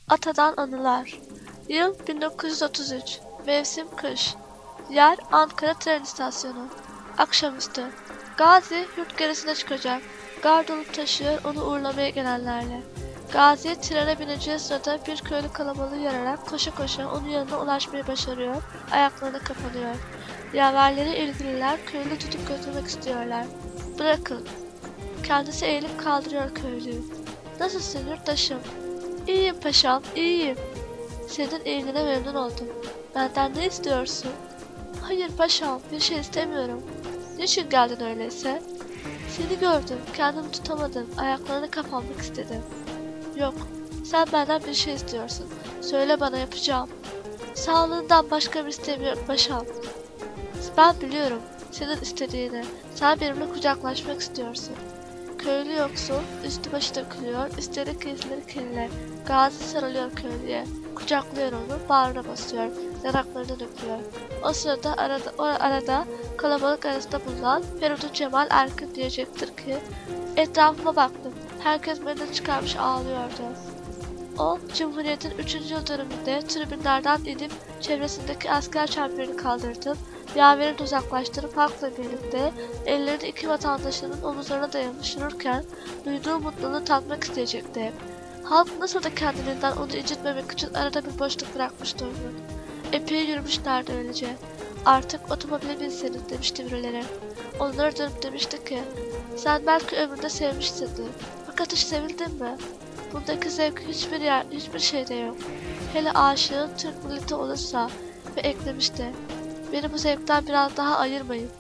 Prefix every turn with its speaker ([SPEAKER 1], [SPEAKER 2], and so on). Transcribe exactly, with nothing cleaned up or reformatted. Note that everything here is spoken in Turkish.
[SPEAKER 1] Atadan anılar. Yıl bin dokuz yüz otuz üç. Mevsim kış. Yer Ankara tren istasyonu. Akşamüstü. Gazi yurt gerisine çıkacak. Gard olup taşıyor onu uğurlamaya gelenlerle. Gazi trene bineceği sırada bir köylü kalabalığı yararak koşa koşa onun yanına ulaşmayı başarıyor. Ayaklarına kapanıyor. Yaverleri ilgililer köylü tutup götürmek istiyorlar. Bırakın. Kendisi eğilip kaldırıyor köylüyü. Nasılsın yurttaşım? İyiyim paşam, iyiyim. Senin iyiliğine memnun oldum. Benden ne istiyorsun? Hayır paşam, bir şey istemiyorum. Niçin geldin öyleyse? Seni gördüm, kendimi tutamadım, ayaklarına kapanmak istedim. Yok, sen benden bir şey istiyorsun. Söyle bana yapacağım. Sağlığından başka bir istemiyorum paşam. Ben biliyorum senin istediğini. Sen benimle kucaklaşmak istiyorsun. Köylü yoksul, üstü başı dökülüyor, üstelik giysileri kirli. Gazi sarılıyor köylüye, kucaklıyor onu, bağrına basıyor, yanaklarından öpüyor. O sırada arada, o arada kalabalık arasında bulunan Feridun Cemal Erkin diyecektir ki, etrafıma baktım, herkes beni çıkarmış ağlıyordu. O, Cumhuriyet'in üçüncü yıl dönümünde tribünlerden inip çevresindeki asker çemberini kaldırtıp, yaverini uzaklaştırıp halkla birlikte ellerini iki vatandaşının omuzlarına dayamış yürürken duyduğu mutluluğu tatmak isteyecekti. Halk nasıl da kendiliğinden onu incitmemek için arada bir boşluk bırakmıştı onu. Epey yürümüşlerdi öylece. Artık otomobile binseniz demişti birileri. Onlara dönüp demişti ki, sen belki ömründe sevmişsindir. Fakat hiç sevildin mi? Bundaki zevk hiçbir yer, hiçbir şeyde yok. Hele aşığın Türk milleti olursa ve eklemişti. Beni bu zevkten biraz daha ayırmayın.